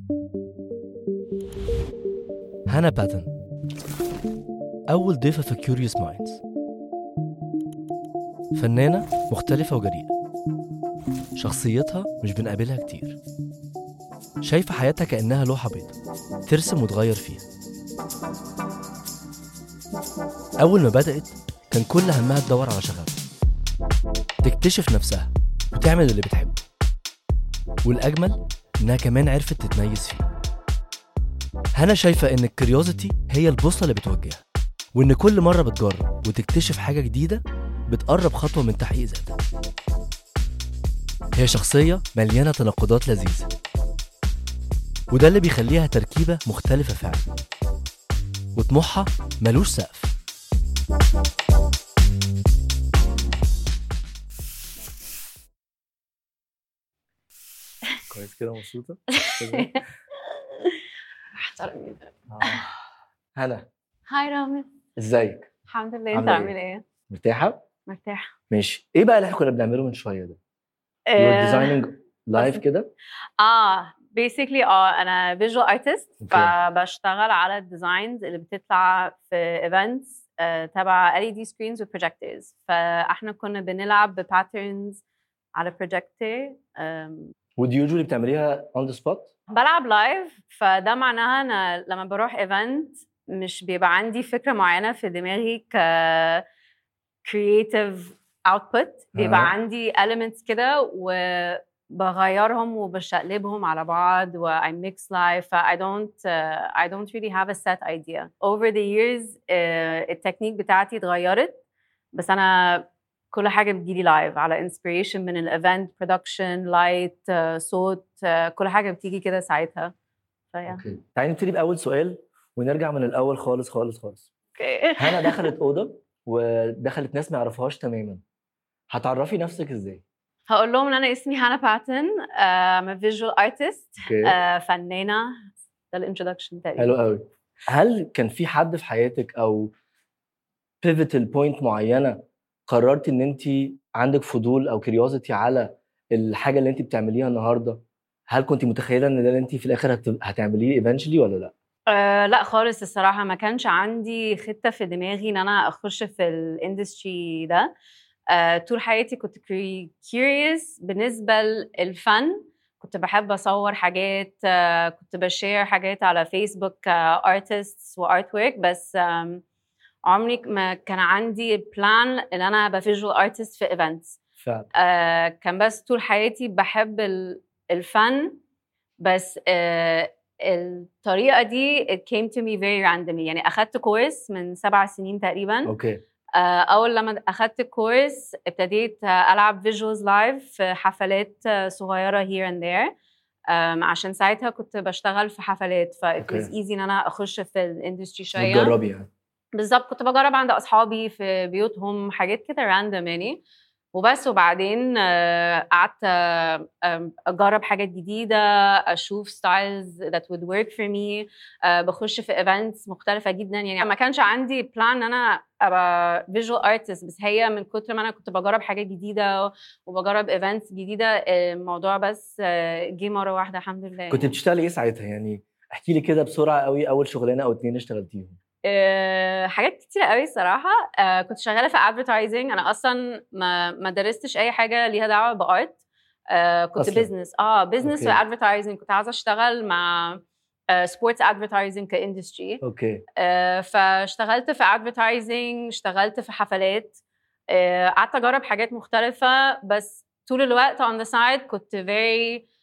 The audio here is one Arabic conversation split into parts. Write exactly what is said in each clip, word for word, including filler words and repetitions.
هانا باتن أول ضيفة في Curious Minds. فنانة مختلفة وجريئة، شخصيتها مش بنقابلها كتير، شايفة حياتها كأنها لوحة بيضاء ترسم وتغير فيها. أول ما بدأت كان كل همها تدور على شغفها، تكتشف نفسها وتعمل اللي بتحبه، والأجمل إنها كمان عرفت تتميز فيه. هانا شايفة إن الكريوزيتي هي البوصلة اللي بتوجهها، وإن كل مرة بتجرب وتكتشف حاجة جديدة بتقرب خطوة من تحقيق ذاتها. هي شخصية مليانة تناقضات لذيذة، وده اللي بيخليها تركيبة مختلفة فعلا، وطموحها ملوش سقف. كويس كده، مبسوطة؟ احترمي. هلا. هاي رامي، ازيك؟ الحمد لله. انت عاملة عامل إيه؟ ايه؟ مرتاحة؟ مرتاحة. ماشي. ايه بقى اللي احنا كنا بنعمله من شوية ده؟ You're designing live كده؟ اه basically اه انا visual artist، Okay. فبشتغل على الديزاينز اللي بتطلع في events آه، تبع إل إي دي screens و projectors. فاحنا كنا بنلعب بباترنز على projector. آم، ودي usually بتعمليها on the spot؟ بلعب لايف، فده معناها انا لما بروح ايفنت مش بيبقى عندي فكره معينه في دماغي ك creative output، بيبقى آه. عندي elements كده وبغيرهم وبشقلبهم على بعض و I mix live. ف I don't uh, I don't really have a set idea. Over the years uh, التكنيك بتاعتي اتغيرت، بس أنا كل حاجة بتجيلي لايف على inspiration من الايفنت production light uh, صوت uh, كل حاجة بتيجي كده ساعتها. فيا اوكي، تعالي نبتدي بأول سؤال ونرجع من الأول خالص خالص خالص. اوكي. هانا دخلت أوضة ودخلت ناس ما يعرفوهاش تماما، هتعرفي نفسك ازاي؟ هقول لهم ان انا اسمي هانا باتن، I'm a visual artist. اوكي. آه، فنانة. ده الانترودكشن تقريبا. حلو قوي. هل كان في حد في حياتك او pivotal point معينة قررتي ان انت عندك فضول او curiosity على الحاجة اللي انت بتعمليها النهاردة؟ هل كنت متخيلة ان ده اللي انت في الاخر هت- هتعمليه eventually ولا لا؟ أه لا خالص، الصراحة ما كانش عندي خطة في دماغي ان انا اخش في الاندستري ده. أه طول حياتي كنت curious بالنسبة للفن، كنت بحب اصور حاجات، أه كنت بشير حاجات على فيسبوك ارتستس وارت ورك، بس أم، عمري ما كان عندي بلان ان انا ابقى فيجوال ارتست في ايفنتس. فعلا. آه كان بس طول حياتي بحب ال- الفن، بس آه الطريقة دي it came to me very randomly. يعني أخدت كورس من سبع سنين تقريبا. اوكي. آه أول لما أخدت الكورس ابتديت آه ألعب visuals live في حفلات آه صغيرة here and there. آم، عشان ساعتها كنت بشتغل في حفلات، ف it اوكي. was easy إن أنا أخش في الاندستري شوية. وتجربي يعني. بالظبط، كنت بجرب عند اصحابي في بيوتهم حاجات كده راندوم يعني وبس. وبعدين آه، قعدت آه، آم، اجرب حاجات جديده، اشوف ستايلز that would work for me. آه، بخش في ايفنتس مختلفه جدا. يعني ما كانش عندي بلان ان انا ابقى فيجوال ارتست، بس هي من كتر ما انا كنت بجرب حاجات جديده وبجرب ايفنتس جديده، آه، الموضوع بس آه، جه مره واحده الحمد لله. كنت يعني. بتشتغلي ايه ساعتها؟ يعني احكي لي كده بسرعة قوي اول شغلانة او اتنين اشتغلتيهم. أه حاجات كتير قوي صراحة. أه كنت شغالة في advertising. أنا أصلا ما ما درستش أي حاجة ليها دعوة بأرت. أه كنت أصلاً. بيزنس اه بيزنس أوكي. في advertising. كنت عايزة أشتغل مع سبورتس advertising كاندستري. اوكي. أه فاشتغلت في advertising، اشتغلت في حفلات، أه قعدت أجرب حاجات مختلفة، بس طول الوقت on the side كنت very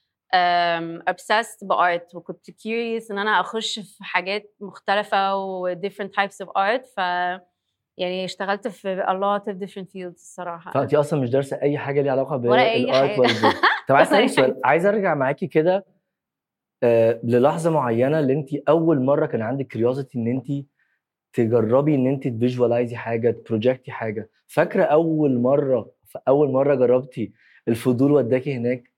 um, obsessed بارت، وكنت curious ان انا اخش في حاجات مختلفه و different types of art. ف يعني اشتغلت في a lot of different fields الصراحه. فانت اصلا مش دارسه اي حاجه ليها علاقه ولا اي بالارت حاجه. ولا الفيجن. طب عايز ولا أي اسالك سؤال، حاجة. عايز ارجع معاكي كده آه للحظه معينه اللي انت اول مره كان عندك كيوريوزيتي ان انت تجربي ان انت تفيجوالايزي حاجه، تبروجكتي حاجه. فاكره اول مره اول مره جربتي الفضول وداكي هناك؟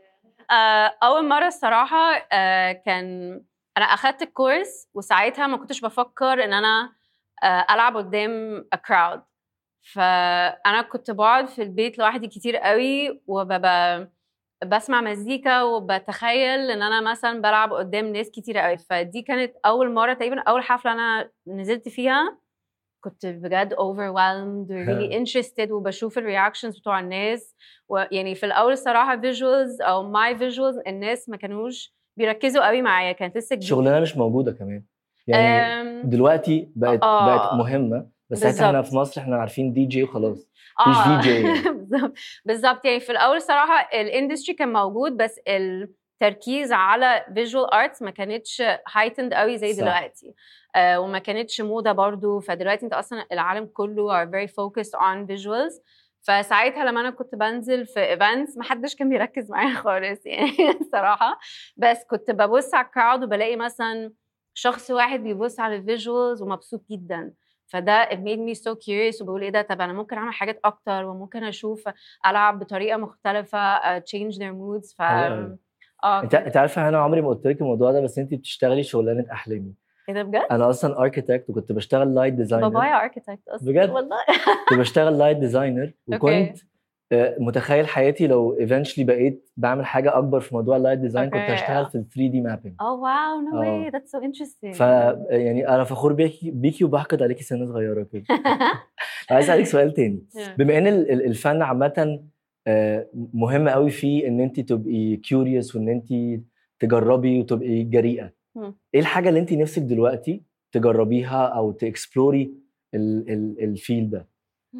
آه، اول مره الصراحه آه، كان انا اخدت الكورس، وساعتها ما كنتش بفكر ان انا آه، العب قدام a crowd. فانا كنت بقعد في البيت لوحدي كتير قوي، وببقى بسمع مزيكا وبتخيل ان انا مثلا بلعب قدام ناس كتيره قوي. فدي كانت اول مره تقريبا، اول حفله انا نزلت فيها كنت بجد overwhelmed و really interested وبشوف الرياكشنز بتوع الناس. ويعني في الاول الصراحه visuals او my visuals الناس ما كانوش بيركزوا قوي معايا، كانت لسه جديده. شغلنا مش موجوده كمان يعني. أم... دلوقتي بقت آه. بقت مهمه، بس ساعتها احنا في مصر احنا عارفين دي جي وخلاص، مفيش آه. في جي يعني. بالظبط بالظبط يعني في الاول صراحه الاندستري كان موجود، بس التركيز على فيجوال ارتس ما كانتش هايتند قوي زي صح. دلوقتي. آه وما كانتش موضه برضو. فدلوقتي انت اصلا العالم كله are very focused on visuals. فساعتها لما انا كنت بنزل في ايفنتس ما حدش كان بيركز معايا خالص يعني الصراحه. بس كنت ببص على الكراود وبلاقي مثلا شخص واحد بيبص على الفيجوالز ومبسوط جدا. فده it made me so curious وبقول ايه ده، طب انا ممكن اعمل حاجات اكتر وممكن اشوف العب بطريقه مختلفه uh, change their moods. ف اه انت كان- انت عارفه انا عمري ما قلت لك الموضوع ده، بس انت بتشتغلي شغلانه احلامي. ايه ده بجد؟ انا اصلا اركيتكت وكنت بشتغل لايت ديزاينر. بابايا اركيتكت اصلا بجد؟ والله. كنت بشتغل لايت ديزاينر وكنت آه، متخيل حياتي لو eventually بقيت بعمل حاجه اكبر في موضوع اللايت ديزاين كنت أوكي. هشتغل في ال ثري دي مابينج. oh wow no آه. way that's so interesting. ف يعني انا فخور بيكي بيكي وبحقد عليكي سنه صغيره كده. عايز اسالك سؤال تاني. بما ان ال- ال- الفن عامه آه، مهم قوي فيه ان انت تبقي كيوريوس وان انت تجربي وتبقي جريئه، مم. ايه الحاجه اللي انت نفسك دلوقتي تجربيها او تاكسبلوري الفيل ده؟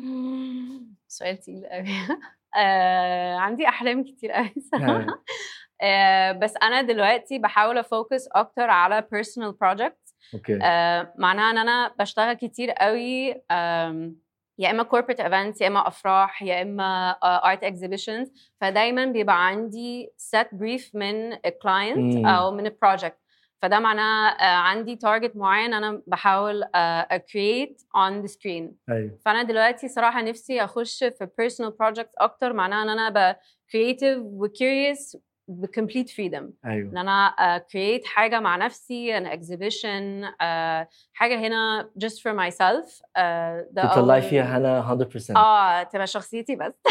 سؤال تقيل قوي. آه، عندي احلام كتير قوي صراحه. آه، بس انا دلوقتي بحاول افوكس اكتر على personal projects. اوكي. آه، معناها ان انا بشتغل كتير قوي آم، يا اما corporate events يا اما افراح يا اما uh, art exhibitions. فدايما بيبقى عندي set brief من client مم. او من project. فده معناه uh, عندي target معين انا بحاول uh, create on the screen. ايوه. فانا دلوقتي صراحه نفسي اخش في personal projects اكتر، معناها ان انا ابقى creative و curious ب complete freedom. ايوه. ان انا uh, create حاجه مع نفسي، an exhibition uh, حاجه هنا just for myself. uh, ده تطلعي أول- فيها هنا مية بالمية. اه تبقى شخصيتي بس.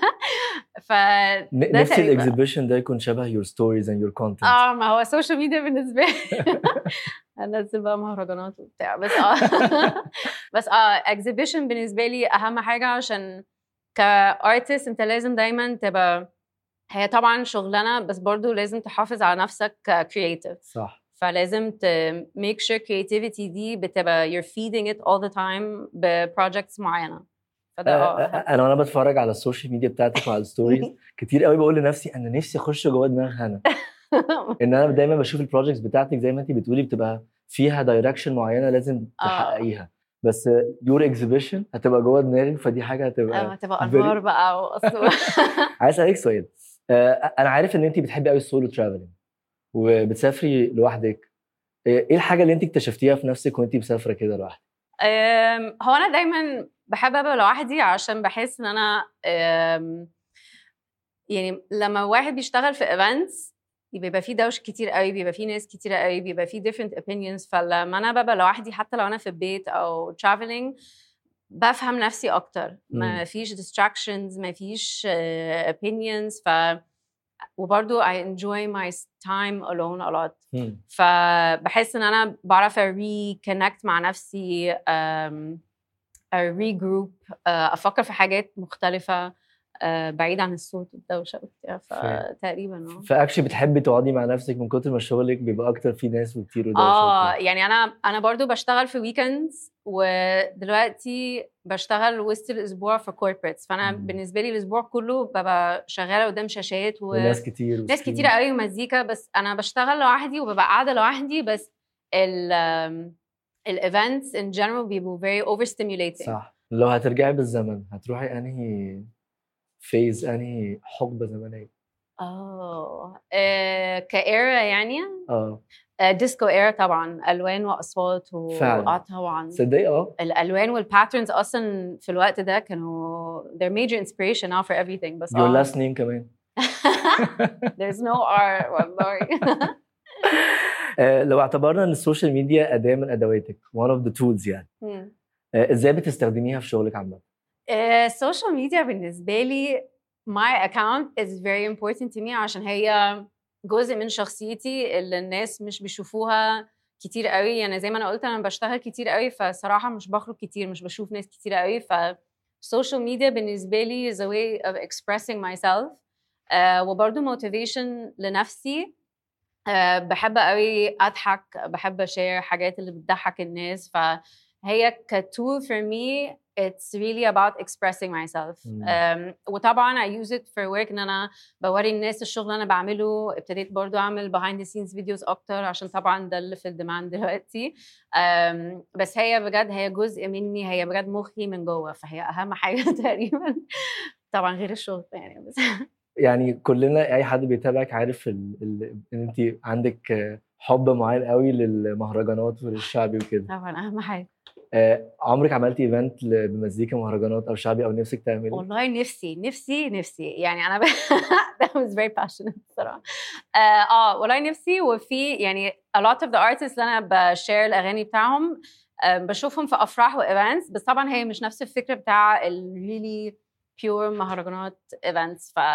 ف ن- ده نفسي تقريباً. الاكزيبيشن ده يكون شبه your stories and your content. اه ما هو السوشيال ميديا بالنسبه لي انزل بقى مهرجانات وبتاع بس اه بس اه اكزيبيشن بالنسبه لي اهم حاجه، عشان كارتست انت لازم دايما تبقى، هي طبعا شغلانه بس برضو لازم تحافظ على نفسك كرييتيف. صح. فلازم ت make sure creativity دي بتبقى you're feeding it all the time ببروجكتس معينه. فده اه انا وانا بتفرج على السوشيال ميديا بتاعتك وعلى الستوريز كتير قوي بقول لنفسي انا نفسي اخش جوه دماغ هنا. ان انا دايما بشوف البروجكتس بتاعتك زي ما انت بتقولي بتبقى فيها دايركشن معينه لازم تحققيها، بس يور اكزيبيشن هتبقى جوه دماغك، فدي حاجه هتبقى هتبقى انوار بقى واصلا. عايز اسالك سؤال. انا عارف ان انت بتحبي قوي السولو ترافلنج وبتسافري لوحدك، ايه الحاجه اللي انت اكتشفتيها في نفسك وانت مسافره كده لوحدك؟ هو انا دايما بحب ابقى لوحدي عشان بحس ان انا يعني لما واحد بيشتغل في ايفنتس بيبقى فيه دوش كتير قوي، بيبقى فيه ناس كتير قوي، بيبقى فيه different opinions. فلما انا ببقى لوحدي حتى لو انا في البيت او traveling بفهم نفسي اكتر، ما فيش distractions ما فيش uh, opinions. ف وبرضو I enjoy my time alone a lot. مم. فبحس ان انا بعرف reconnect مع نفسي، um, regroup، uh, افكر في حاجات مختلفة uh, بعيد عن الصوت والدوشة وبتاع. فتقريبا اه فاكشلي بتحبي تقعدي مع نفسك من كتر ما شغلك بيبقى اكتر في ناس وكتير ودوشة. اه يعني انا انا برضو بشتغل في ويكندز ودلوقتي بشتغل وسط الاسبوع في كوربريتس. فانا مم. بالنسبه لي الاسبوع كله ببقى شغاله قدام شاشات و... وناس كتير ناس كتير قوي ومزيكا، بس انا بشتغل لوحدي وببقى قاعده لوحدي. بس ال الايفنتس ان جنرال بيبقوا very overstimulating. صح. لو هترجعي بالزمن هتروحي انهي فيز، انهي حقبه زمنيه؟ اه كايرا يعني اه ديسكو ايرا طبعا، الوان واصوات و... فعلا. اه طبعا صدقي اه الالوان والباترنز اصلا في الوقت ده كانوا their major inspiration now for everything. بس your اه last name كمان. there's no R والله. لو اعتبرنا ان السوشيال ميديا اداه من ادواتك one of the tools يعني، ازاي بتستخدميها في شغلك عامه؟ السوشيال ميديا بالنسبه لي my account is very important to me عشان هي جزء من شخصيتي اللي الناس مش بيشوفوها كتير قوي. يعني زي ما انا قلت انا بشتغل كتير قوي، فصراحه مش بخرج كتير، مش بشوف ناس كتير قوي. ف social media بالنسبه لي is a way of expressing myself uh, وبرضه motivation لنفسي. uh, بحب قوي اضحك، بحب اشير حاجات اللي بتضحك الناس. فهي كتول for me it's really about expressing myself. um, وطبعا I use it for work ان انا بوري الناس الشغل اللي انا بعمله. ابتديت برضو اعمل behind the scenes videos اكتر عشان طبعا ده اللي في الديماند دلوقتي. um, بس هي بجد هي جزء مني، هي بجد مخي من جوه، فهي اهم حاجه تقريبا طبعا غير الشغل يعني. بس يعني كلنا اي حد بيتابعك عارف ال... ال... ان انت عندك حب معين قوي للمهرجانات وللشعبي وكده. طبعا اهم حاجه. آه، عمرك عملتي ايفنت بمزيكا مهرجانات او شعبي او نفسك تعملي؟ والله نفسي نفسي نفسي يعني انا ب... that was very passionate بصراحه. اه آه، والله نفسي. وفي يعني a lot of the artists اللي انا بشير الاغاني بتاعهم آه بشوفهم في افراح وايفنتس، بس طبعا هي مش نفس الفكره بتاع ال really pure مهرجانات ايفنتس. ف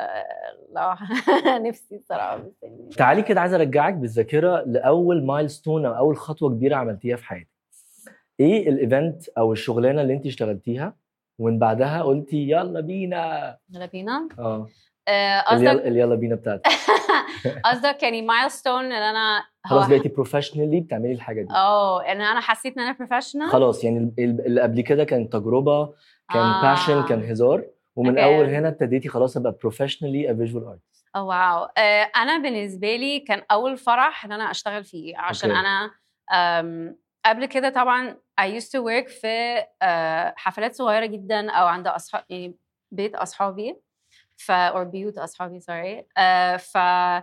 لا نفسي بصراحه. بس يعني تعالي كده عايز ارجعك بالذاكره لاول مايلستون او اول خطوه كبيره عملتيها في حياتك. ايه الايفنت او الشغلانه اللي انت اشتغلتيها ومن بعدها قلتي يلا بينا؟ يلا بينا. اه آه، اللي قصدك يلا, اللي يلا بينا بتاعتك. قصدك يعني مايلستون اللي انا خلاص بقيتي بروفيشنالي بتعملي الحاجه دي. اه ان انا حسيت ان انا بروفيشنال. خلاص يعني ال- ال- اللي قبل كده كان تجربه، كان آه. باشن، كان هزار، ومن Okay. اول هنا ابتديتي خلاص ابقى بروفيشنالي ا فيجوال ارتست. اه واو. آه، انا بالنسبه لي كان اول فرح ان انا اشتغل فيه عشان أوكي. انا أم، قبل كده طبعا I used to work في آه، حفلات صغيره جدا او عند اصحاب يعني بيت اصحابي ف or بيوت اصحابي سوري. ف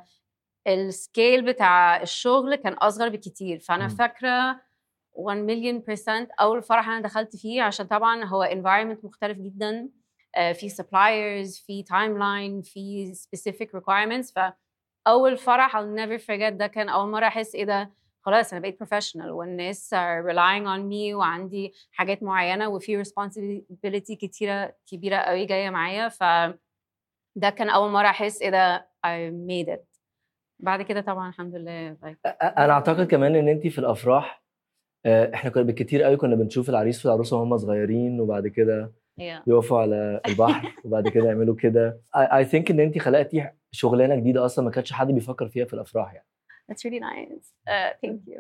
السكيل بتاع الشغل كان اصغر بكتير. فانا مم. فاكره one million percent اول فرح انا دخلت فيه عشان طبعا هو environment مختلف جدا. آه، في suppliers، في timeline، في specific requirements. فاول فرح I'll never forget ده كان اول مره احس ايه ده، خلاص انا بقيت professional والناس are relying on me وعندي حاجات معينه وفي responsibility كتيره كبيره قوي جايه معايا. ف ده كان اول مره احس ايه ده I made it. بعد كده طبعا الحمد لله like أ- انا اعتقد كمان ان انت في الافراح آه، احنا كنا بالكتير قوي كنا بنشوف العريس والعروسه وهم صغيرين وبعد كده yeah. يقفوا على البحر وبعد كده يعملوا كده. I think ان انت خلقتي شغلانه جديده اصلا ما كانش حد بيفكر فيها في الافراح يعني. That's really nice. Uh, thank you.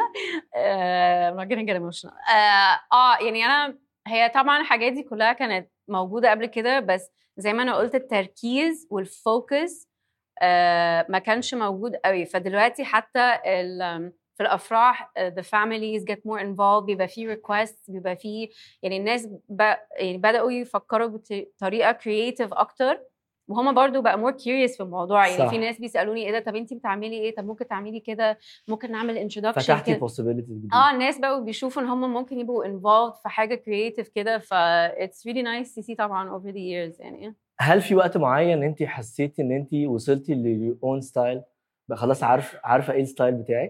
uh, I'm not gonna get emotional. اه uh, يعني انا هي طبعا الحاجات دي كلها كانت موجوده قبل كده، بس زي ما انا قلت التركيز والفوكس uh, ما كانش موجود قوي. فدلوقتي حتى ال في الافراح uh, the families get more involved، بيبقى في requests، بيبقى في يعني الناس ب... يعني بداوا يفكروا بطريقه creative اكتر، وهم برضو بقى more curious في الموضوع. يعني صح. في ناس بيسالوني ايه ده، طب انتي بتعملي ايه، طب ممكن تعملي كده، ممكن نعمل introduction فتحتي كده. possibilities جديده. اه الناس بقوا بيشوفوا ان هم ممكن يبقوا involved في حاجه creative كده. ف it's really nice to see طبعا over the years يعني. هل في وقت معين انت حسيتي ان انت وصلتي ل your own style بقى خلاص عارف عارفه ايه الستايل بتاعك؟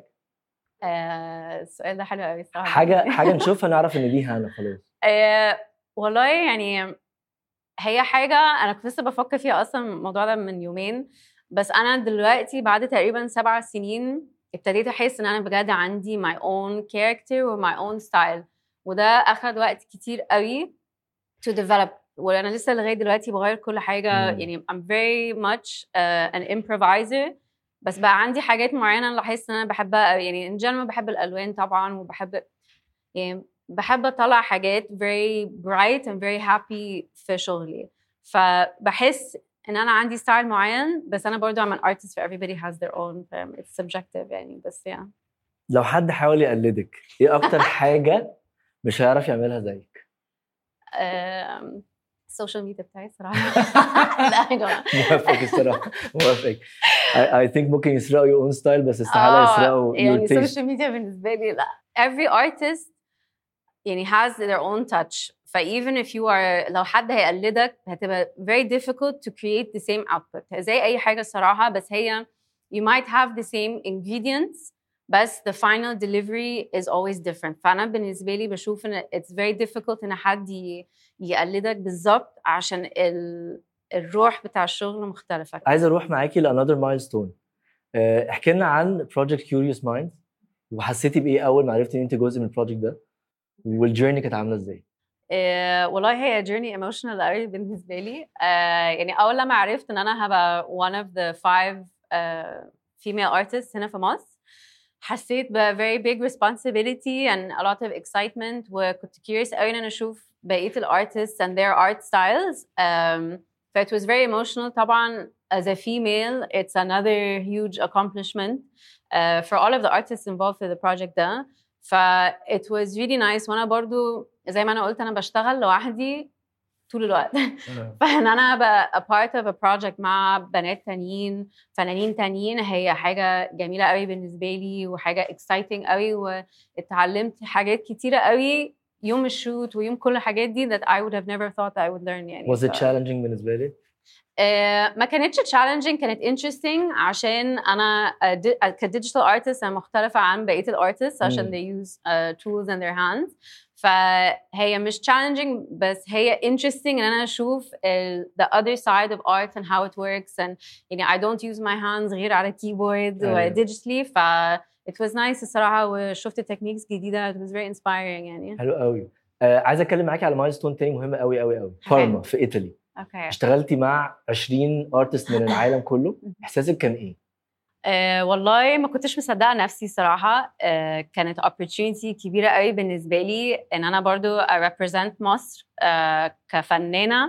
آه السؤال ده حلو قوي الصراحه. حاجه حاجه نشوفها نعرف ان دي هانا خلاص. آه والله يعني هي حاجة أنا كنت لسه بفكر فيها أصلا الموضوع ده من يومين. بس أنا دلوقتي بعد تقريبا سبع سنين ابتديت أحس إن أنا بجد عندي my own character و my own style، وده أخد وقت كتير قوي to develop. وأنا لسه لغاية دلوقتي بغير كل حاجة. مم. يعني I'm very much uh, an improviser، بس بقى عندي حاجات معينة اللي أحس إن أنا بحبها قوي. يعني in general بحب الألوان طبعا، وبحب يعني بحب اطلع حاجات very bright and very happy في شغلي. فبحس ان انا عندي ستايل معين، بس انا برضو I'm an artist so everybody has their own um, it's subjective يعني. بس يعني لو حد حاول يقلدك ايه اكتر حاجه مش هيعرف يعملها زيك؟ um, السوشيال ميديا بتاعي صراحه. لا يا جماعه موافق الصراحه موافق. I, I think ممكن يسرقوا your own style بس استحاله يسرقوا يعني your taste. السوشيال ميديا بالنسبه لي لا. every artist يعني has their own touch. ف even if you are لو حد هيقلدك هتبقى very difficult to create the same output زي أي حاجة الصراحة. بس هي you might have the same ingredients بس the final delivery is always different. فأنا بالنسبة لي بشوف إن it's very difficult إن حد يقلدك بالظبط عشان ال الروح بتاع الشغل مختلفه. عايز اروح معاكي لانذر مايلستون. احكي لنا عن بروجكت كيوريوس مايند، وحسيتي بايه اول ما عرفتي ان انت جزء من البروجكت ده، والجيرني كانت عامله ازاي؟ إيه والله هي جيرني ايموشنال قوي بالنسبه لي. آه يعني اول لما عرفت ان انا هبقى one of the five uh, female artists هنا في مصر، حسيت ب very big responsibility and a lot of excitement، وكنت curious قوي ان انا اشوف بقيه الارتستس and their art styles. um, so it was very emotional. طبعا as a female it's another huge accomplishment uh, for all of the artists involved في the project ده. ف it was really nice. وانا برضو زي ما انا قلت انا بشتغل لوحدي طول الوقت فان انا ابقى a part of a project مع بنات تانيين فنانين تانيين هي حاجه جميله قوي بالنسبه لي وحاجه exciting قوي، واتعلمت حاجات كتيره قوي يوم الشوت ويوم كل الحاجات دي that I would have never thought I would learn. يعني was it challenging بالنسبه لك؟ Uh, ما كانتش challenging، كانت interesting عشان أنا uh, كديجيتال artist أنا مختلفة عن بقية الارتست عشان they use uh, tools in their hands. فهي مش challenging بس هي interesting إن أنا أشوف ال, the other side of art and how it works and يعني I don't use my hands غير على keyboard و digitally. ف it was nice الصراحة وشفت techniques جديدة. it was very inspiring يعني. حلو قوي. uh, عايزة أتكلم معاكي على مايلستون تاني مهمة قوي قوي قوي، بارما في إيطالي. اوكي. اشتغلتي مع عشرين ارتست من العالم كله، احساسك كان ايه؟ أه والله ما كنتش مصدقه نفسي صراحه. أه كانت opportunity كبيره قوي بالنسبه لي ان انا برضو represent مصر أه كفنانه.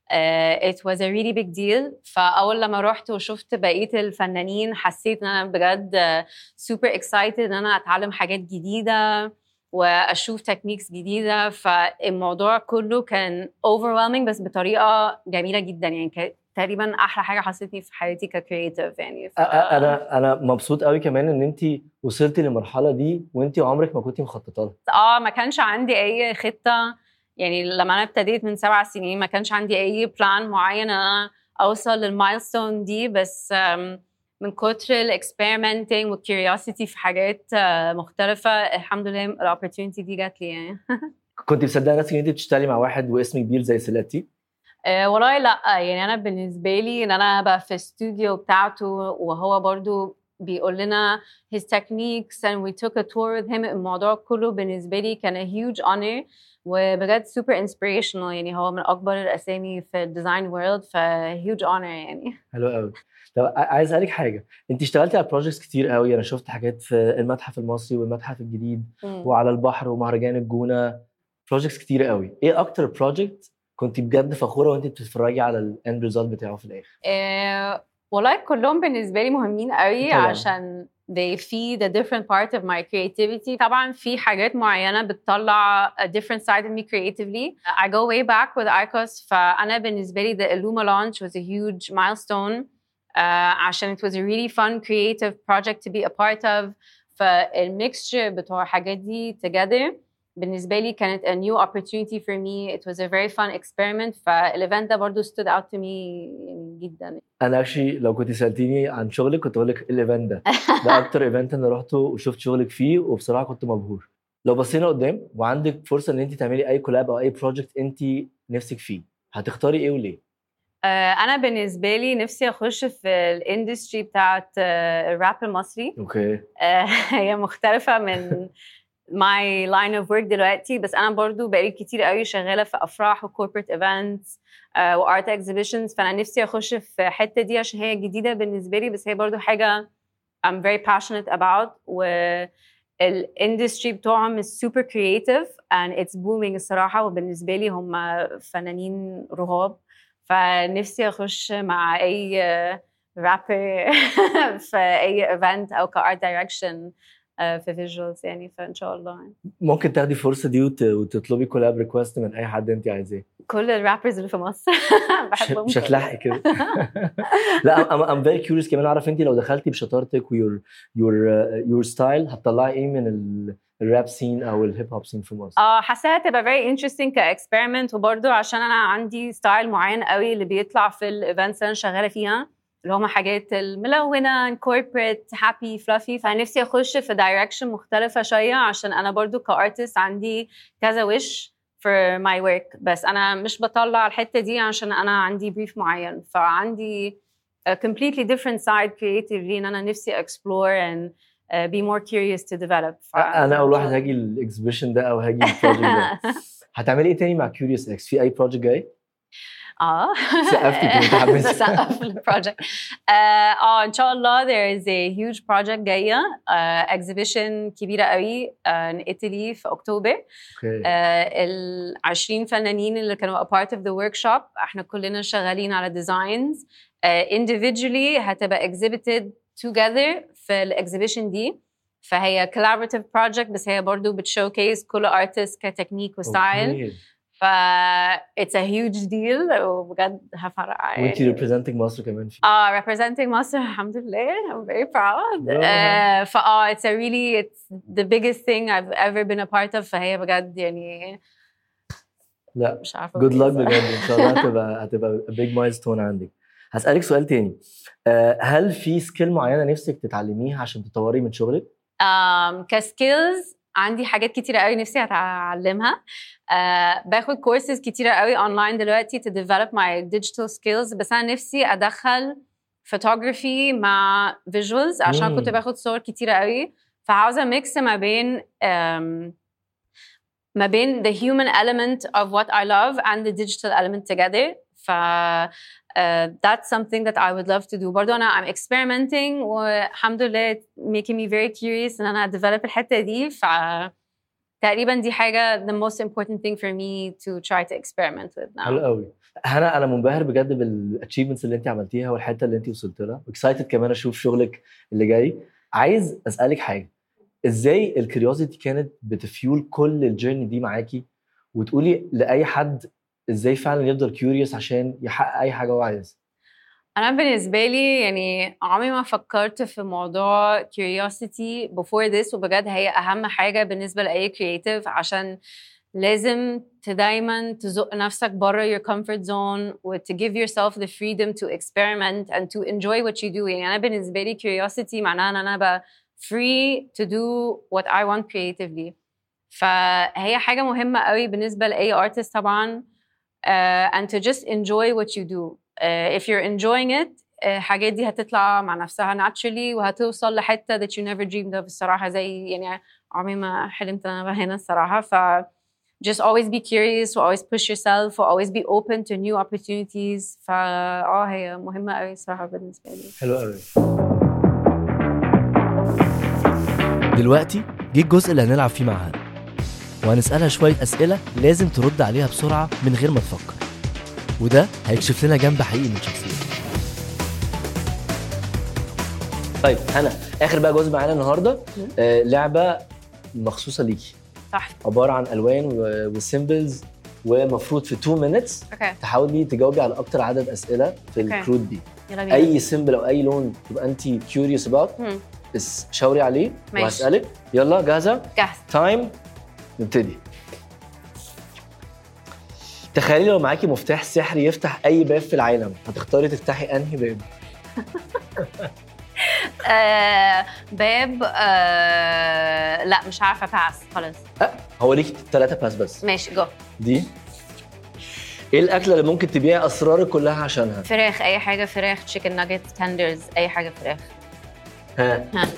أه it was a really big deal. فاول لما رحت وشفت بقيه الفنانين حسيت ان انا بجد super excited ان انا اتعلم حاجات جديده واشوف تكنيكس جديده. فالموضوع كله كان overwhelming بس بطريقه جميله جدا يعني. تقريبا احلى حاجه حسيتني في حياتي ككرييتيف يعني. ف... انا انا مبسوط قوي كمان ان انت وصلتي للمرحله دي وانت عمرك ما كنتي مخططه لها. اه ما كانش عندي اي خطه يعني. لما انا ابتديت من سبع سنين ما كانش عندي اي بلان معين انا اوصل للمايلستون دي، بس من كتر الاكسبيرمنتنج والكيوريوسيتي في حاجات مختلفه الحمد لله الاوبورتونيتي دي جات لي يعني. كنت مصدقه نفسك ان انت بتشتغلي مع واحد واسم كبير زي سيلاتي؟ أه والله لا يعني. انا بالنسبه لي ان انا ابقى في الاستوديو بتاعته وهو برضو بيقول لنا his techniques and we took a tour with him، الموضوع كله بالنسبه لي كان a huge honor وبجد super inspirational يعني. هو من اكبر الاسامي في الديزاين وورلد ف huge honor يعني. حلو قوي. طب عايز اسالك حاجه، انت اشتغلتي على بروجكتس كتير قوي، انا شفت حاجات في المتحف المصري والمتحف الجديد م. وعلى البحر ومهرجان الجونه، بروجكتس كتير قوي. ايه اكتر بروجكت كنت بجد فخوره وانت بتتفرجي على الاند ريزلت بتاعه في الاخر؟ إيه والله كلهم بالنسبه لي مهمين قوي طبعا. عشان they feed a different part of my creativity. طبعا في حاجات معينه بتطلع a different side of me creatively. I go way back with Arcos. فانا بالنسبه لي the Illuma launch was a huge milestone uh, عشان it was a really fun creative project to be a part of. فالميكستشر بتوع الحاجات دي together بالنسبة لي كانت a new opportunity for me. It was a very fun experiment. فالإيفنت ده برضو stood out to me جدا. أنا actually لو كنت سألتيني عن شغلك كنت أقول لك الإيفنت ده ده أكتر إيفنت أنا رحته وشفت شغلك فيه وبصراحة كنت مبهور. لو بصينا قدام وعندك فرصة إن أنت تعملي أي كولاب أو أي بروجكت أنت نفسك فيه، هتختاري إيه وليه؟ أنا بالنسبة لي نفسي أخش في الاندستري بتاعت الراب المصري. أوكي. هي مختلفة من my line of work دلوقتي، بس أنا برضو بقالي كتير قوي شغالة في أفراح و corporate events uh, و art exhibitions. فأنا نفسي أخش في حتة دي عشان هي جديدة بالنسبة لي، بس هي برضو حاجة I'm very passionate about. والindustry بتوعهم is super creative and it's booming الصراحة. وبالنسبة لي هم فنانين رهاب. فنفسي أخش مع أي rapper في أي event أو كart direction في فيجوالز يعني. فان شاء الله ممكن تاخدي فرصه دي وت... وتطلبي كولاب ريكوست من اي حد انت عايزاه. كل الرابرز اللي في مصر بحبهم. مش هتلاحقي كده. لا ام ام فيري كيوريوس كمان اعرف انت لو دخلتي بشطارتك ويور يور يور ستايل هتطلعي ايه من ال... الراب سين او الهيب هوب سين في مصر. اه حاساها تبقى very interesting كاكسبيرمنت. وبرده عشان انا عندي ستايل معين قوي اللي بيطلع في الايفنتس اللي انا شغاله فيها اللي هم حاجات الملونة كوربريت هابي فلافي. فنفسي أخش في دايركشن مختلفة شوية عشان أنا برضو كارتست عندي كذا وش for my work. بس أنا مش بطلع الحتة دي عشان أنا عندي brief معين، فعندي a completely different side creatively إن أنا نفسي explore and uh, be more curious to develop. انا اول واحد هاجي الاكزبيشن ده او هاجي البروجكت ده. هتعملي ايه تاني مع كيوريوس اكس؟ في اي بروجكت جاي؟ اه سقفتي كنت حابه سقف البروجكت. اه ان شاء الله there is a huge project جايه uh, exhibition كبيره قوي uh, in Italy في اكتوبر. اوكي. ال عشرين فنانين اللي كانوا a part of the workshop احنا كلنا شغالين على designs uh, individually هتبقى exhibited together في الاكزيبيشن دي. فهي collaborative project بس هي برضو بتشوكيس كل artist كتكنيك وستايل. ف it's a huge deal وبجد هفرق. وانتي representing مصر كمان فيه. اه representing مصر الحمد لله. I'm very proud. uh, ف اه it's a really it's the biggest thing I've ever been a part of. فهي بجد يعني لا مش عارفة good luck بجد ان شاء الله هتبقى هتبقى a big milestone عندك. هسألك سؤال تاني، هل في سكيل معينة نفسك تتعلميها عشان تطوري من شغلك؟ um, كسكيلز عندي حاجات كتيرة قوي نفسي أتعلمها. uh, باخد كورسز كتيرة قوي أونلاين دلوقتي to develop my digital skills. بس أنا نفسي أدخل photography مع visuals عشان مم. كنت باخد صور كتيرة قوي. فعاوزة ميكس ما بين um, ما بين the human element of what I love and the digital element together. ف Uh, that's something that I would love to do. برضو أنا I'm experimenting والحمد لله making me very curious إن أنا develop الحتة دي. ف تقريبا دي حاجة the most important thing for me to try to experiment with now. حلو قوي. أنا أنا منبهر بجد بالachievements اللي أنت عملتيها والحتة اللي أنت وصلت لها. excited كمان أشوف شغلك اللي جاي. عايز أسألك حاجة، إزاي الكيوريوسيتي كانت بتفيول كل الجيرني دي معاكي وتقولي لأي حد ازاي فعلا يفضل كيوريوس عشان يحقق اي حاجه هو عايزها؟ انا بالنسبه لي يعني عمري ما فكرت في موضوع curiosity before this. وبجد هي اهم حاجه بالنسبه لاي كرييتيف عشان لازم دايما تزق نفسك بره your comfort zone و to give yourself the freedom to experiment and to enjoy what you do. يعني انا بالنسبه لي curiosity معناها ان انا ابقى free to do what I want creatively. فهي حاجه مهمه قوي بالنسبه لاي artist طبعا. Uh, and to just enjoy what you do. Uh, if you're enjoying it, الحاجات uh, دي هتطلع مع نفسها naturally وهتوصل لحتة that you never dreamed of الصراحة. زي يعني عمري ما حلمت أنا هنا الصراحة. ف just always be curious و always push yourself و always be open to new opportunities. ف اه هي مهمة قوي الصراحة بالنسبة لي. حلو قوي. دلوقتي جه الجزء اللي هنلعب فيه مع هنا وهنسألها شوية أسئلة لازم ترد عليها بسرعة من غير ما تفكر، وده هيكشف لنا جنب حقيقي من شخصيتك. طيب هنا آخر بقى جزء معانا النهاردة آه لعبة مخصوصة ليكي. صح. عبارة عن ألوان وسيمبلز ومفروض في two minutes اوكي. تحاولي تجاوبي على أكتر عدد أسئلة في الكروت دي. يلا بينا. أي سيمبل أو أي لون تبقى أنت curious about مم. بس شاوري عليه ماشي. وهسألك. يلا جاهزة؟ جاهز. تايم نبتدي. تخيلي لو معاكي مفتاح سحري يفتح اي باب في العالم، هتختاري تفتحي انهي باب؟ آه باب آه لا مش عارفه باس خلاص. أه هو ليكي ثلاثة باس بس. ماشي جو. دي ايه الاكله اللي ممكن تبيعي اسرارك كلها عشانها؟ فراخ. اي حاجه فراخ، تشيكن ناجت، تندرز، اي حاجه فراخ. ها ها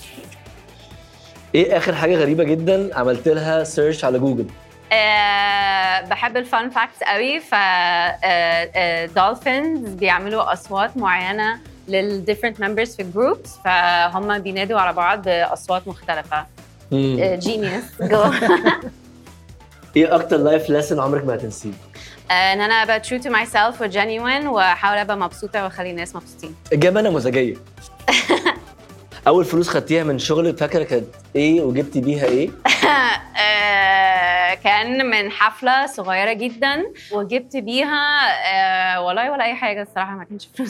ايه اخر حاجه غريبه جدا عملت لها سيرش على جوجل؟ أه بحب الفان فاكتس قوي. ف دولفينز بيعملوا اصوات معينه للديفرنت ممبرز في الجروبس، فهم بينادوا على بعض باصوات مختلفه. جينيوس جو. ايه اكتر لايف ليسن عمرك ما هتنسيه؟ ان انا ابقى true to myself و genuine واحاول ابقى مبسوطه واخلي الناس مبسوطين. اجابه نموذجيه. اول فلوس خدتيها من شغل فاكره كانت ايه وجبتي بيها ايه؟ كان من حفله صغيره جدا وجبت بيها أه والله ولا اي حاجه الصراحه، ما كانش فلوس.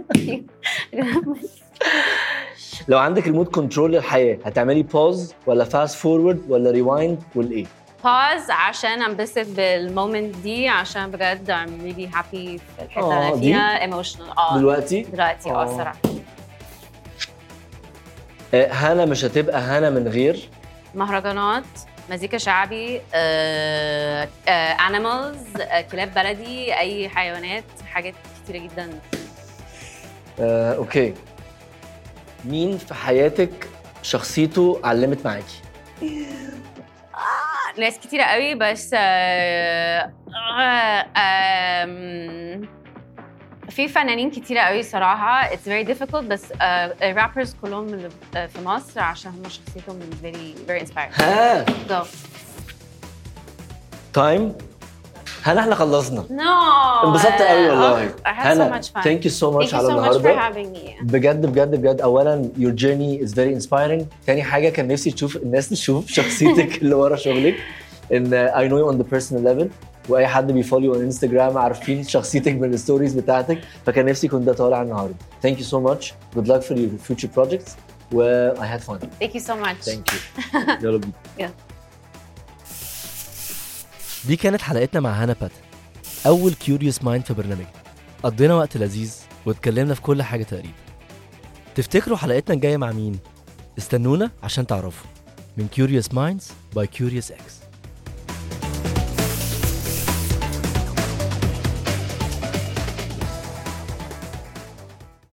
لو عندك ريموت كنترول للحياه هتعملي باوز ولا فاست فورورد ولا ريوايند والايه؟ باوز عشان انبسط بالمومنت دي، عشان بجد I'm really happy في الحته اللي انا فيها emotional. اه دلوقتي دلوقتي اه الصراحه. هنا مش هتبقى هنا من غير مهرجانات مزيكا شعبي، آه، آه، animals، آه، كلاب بلدي، اي حيوانات، حاجات كتيره جدا. آه، اوكي. مين في حياتك شخصيته علمت معاكي؟ ناس كتيره قوي، بس آه، آه، آم، في فنانين كتيره قوي صراحه. it's very difficult، بس الرابرز كلهم اللي في مصر عشان هم شخصيتهم بالنسبه لي very inspiring. ها so تايم. هنا احنا خلصنا. no انبسطت قوي والله. I had so هنا much fun. thank you so much Thank you على so much for النهارده. having me. بجد بجد بجد اولا your journey is very inspiring. تاني حاجه كان نفسي تشوف الناس تشوف شخصيتك اللي ورا شغلك. ان I know you on the personal level، واي حد بيفولو on انستغرام عارفين شخصيتك من الستوريز بتاعتك، فكان نفسي يكون ده طالع النهارده. thank you so much. good luck for your future projects و I had fun. Thank you so much. thank you. يلا بينا. يلا. دي كانت حلقتنا مع هانا باتن، أول كيوريوس مايند في برنامجنا. قضينا وقت لذيذ واتكلمنا في كل حاجة تقريبا. تفتكروا حلقتنا الجاية مع مين؟ استنونا عشان تعرفوا. من Curious Minds by Curious X.